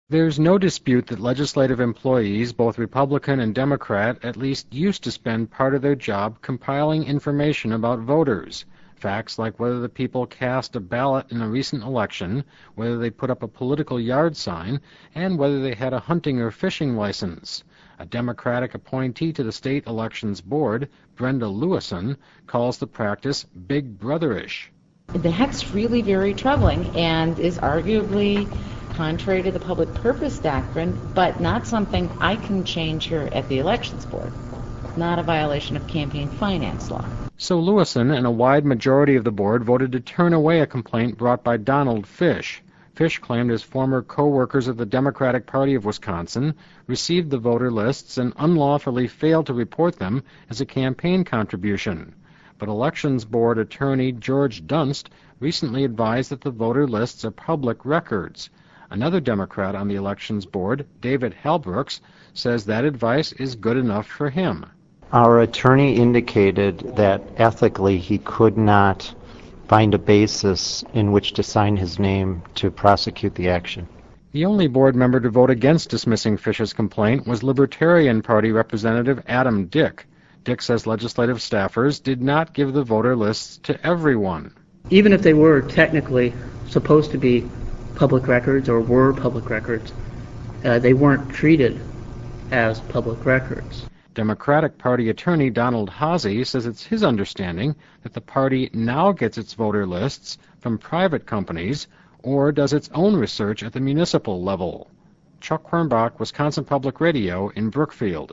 There's no dispute that legislative employees, both Republican and Democrat, at least used to spend part of their job compiling information about voters. Facts like whether the people cast a ballot in a recent election, whether they put up a political yard sign, and whether they had a hunting or fishing license. A Democratic appointee to the State Elections Board, Brenda Lewison, calls the practice Big Brotherish. That's really very troubling and is arguably contrary to the public purpose doctrine, but not something I can change here at the Elections Board. Not a violation of campaign finance law. So Lewison and a wide majority of the board voted to turn away a complaint brought by Donald Fish. Fish claimed his former co-workers of the Democratic Party of Wisconsin received the voter lists and unlawfully failed to report them as a campaign contribution. But Elections Board attorney George Dunst recently advised that the voter lists are public records. Another Democrat on the Elections Board, David Halbrooks, says that advice is good enough for him. Our attorney indicated that ethically he could not find a basis in which to sign his name to prosecute the action. The only board member to vote against dismissing Fish's complaint was Libertarian Party Representative Adam Dick. Dick says legislative staffers did not give the voter lists to everyone. Even if they were technically supposed to be public records or were public records, they weren't treated as public records. Democratic Party attorney Donald Hozzy says it's his understanding that the party now gets its voter lists from private companies or does its own research at the municipal level. Chuck Quirmbach, Wisconsin Public Radio in Brookfield.